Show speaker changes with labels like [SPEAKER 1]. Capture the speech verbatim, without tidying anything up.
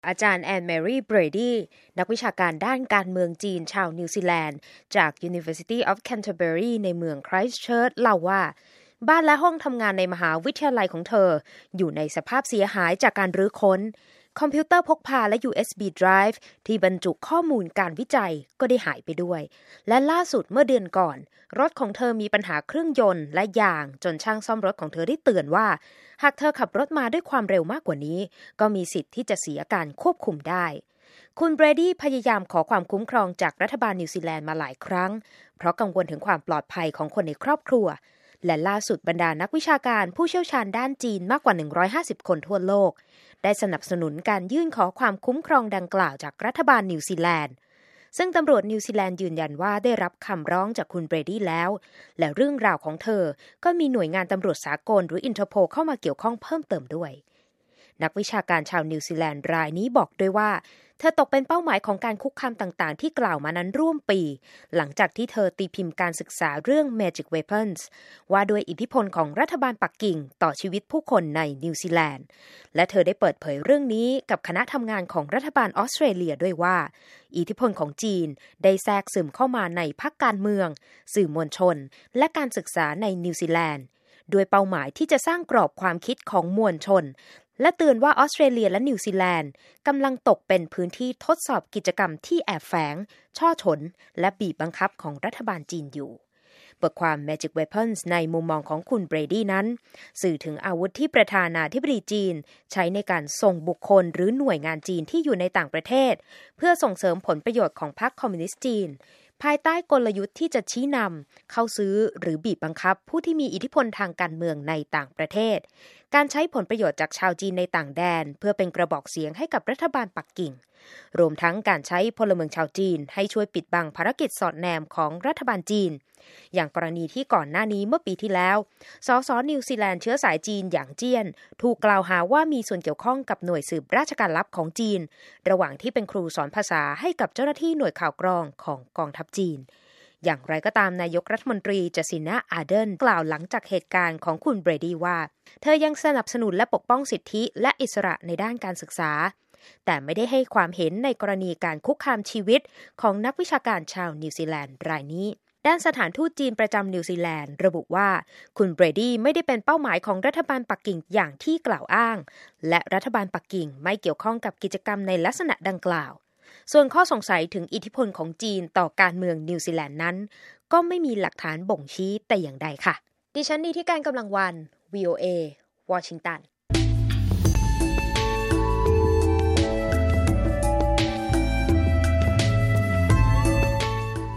[SPEAKER 1] อาจารย์แอนแมรี่เบรดี้นักวิชาการด้านการเมืองจีนชาวนิวซีแลนด์จาก University of Canterbury ในเมือง Christchurch เล่าว่าบ้านและห้องทำงานในมหาวิทยาลัยของเธออยู่ในสภาพเสียหายจากการรื้อค้นคอมพิวเตอร์พกพาและ ยู เอส บี Drive ที่บรรจุข้อมูลการวิจัยก็ได้หายไปด้วยและล่าสุดเมื่อเดือนก่อนรถของเธอมีปัญหาเครื่องยนต์และยางจนช่างซ่อมรถของเธอได้เตือนว่าหากเธอขับรถมาด้วยความเร็วมากกว่านี้ก็มีสิทธิ์ที่จะเสียการควบคุมได้คุณเบรดี้พยายามขอความคุ้มครองจากรัฐบาลนิวซีแลนด์มาหลายครั้งเพราะกังวลถึงความปลอดภัยของคนในครอบครัวและล่าสุดบรรดานักวิชาการผู้เชี่ยวชาญด้านจีนมากกว่าหนึ่งร้อยห้าสิบคนทั่วโลกได้สนับสนุนการยื่นขอความคุ้มครองดังกล่าวจากรัฐบาลนิวซีแลนด์ซึ่งตำรวจนิวซีแลนด์ยืนยันว่าได้รับคำร้องจากคุณเบรดี้แล้วและเรื่องราวของเธอก็มีหน่วยงานตำรวจสากลหรืออินเตอร์โพลเข้ามาเกี่ยวข้องเพิ่มเติมด้วยนักวิชาการชาวนิวซีแลนด์รายนี้บอกด้วยว่าเธอตกเป็นเป้าหมายของการคุกคามต่างๆที่กล่าวมานั้นร่วมปีหลังจากที่เธอตีพิมพ์การศึกษาเรื่อง Magic Weapons ว่าด้วยอิทธิพลของรัฐบาลปักกิ่งต่อชีวิตผู้คนในนิวซีแลนด์และเธอได้เปิดเผยเรื่องนี้กับคณะทำงานของรัฐบาลออสเตรเลียด้วยว่าอิทธิพลของจีนได้แทรกซึมเข้ามาในพรรคการเมืองสื่อมวลชนและการศึกษาในนิวซีแลนด์ด้วยเป้าหมายที่จะสร้างกรอบความคิดของมวลชนและเตือนว่าออสเตรเลียและนิวซีแลนด์กำลังตกเป็นพื้นที่ทดสอบกิจกรรมที่แอบแฝงช่อฉนและบีบบังคับของรัฐบาลจีนอยู่บทความ Magic Weapons ในมุมมองของคุณเบรดี้นั้นสื่อถึงอาวุธที่ประธานาธิบดีจีนใช้ในการส่งบุคคลหรือหน่วยงานจีนที่อยู่ในต่างประเทศเพื่อส่งเสริมผลประโยชน์ของพรรคคอมมิวนิสต์จีนภายใต้กลยุทธ์ที่จะชี้นำเข้าซื้อหรือบีบบังคับผู้ที่มีอิทธิพลทางการเมืองในต่างประเทศการใช้ผลประโยชน์จากชาวจีนในต่างแดนเพื่อเป็นกระบอกเสียงให้กับรัฐบาลปักกิ่งรวมทั้งการใช้พลเมืองชาวจีนให้ช่วยปิดบังภารกิจสอดแนมของรัฐบาลจีนอย่างกรณีที่ก่อนหน้านี้เมื่อปีที่แล้วสสนิวซีแลนด์เชื้อสายจีนอย่างเจี้ยนถูกกล่าวหาว่ามีส่วนเกี่ยวข้องกับหน่วยสืบราชการลับของจีนระหว่างที่เป็นครูสอนภาษาให้กับเจ้าหน้าที่หน่วยข่าวกรองของกองทัพจีนอย่างไรก็ตามนายกรัฐมนตรีจัสินดา อาร์เดนกล่าวหลังจากเหตุการณ์ของคุณเบรดี้ว่าเธอยังสนับสนุนและปกป้องสิทธิและอิสระในด้านการศึกษาแต่ไม่ได้ให้ความเห็นในกรณีการคุกคามชีวิตของนักวิชาการชาวนิวซีแลนด์รายนี้ด้านสถานทูตจีนประจำนิวซีแลนด์ระบุว่าคุณเบรดี้ไม่ได้เป็นเป้าหมายของรัฐบาลปักกิ่งอย่างที่กล่าวอ้างและรัฐบาลปักกิ่งไม่เกี่ยวข้องกับกิจกรรมในลักษณะดังกล่าวส่วนข้อสงสัยถึงอิทธิพลของจีนต่อการเมืองนิวซีแลนด์นั้นก็ไม่มีหลักฐานบ่งชี้แต่อย่างใดค่ะดิฉันนีที่การกำลังวัน วี โอ เอ วอชิงตัน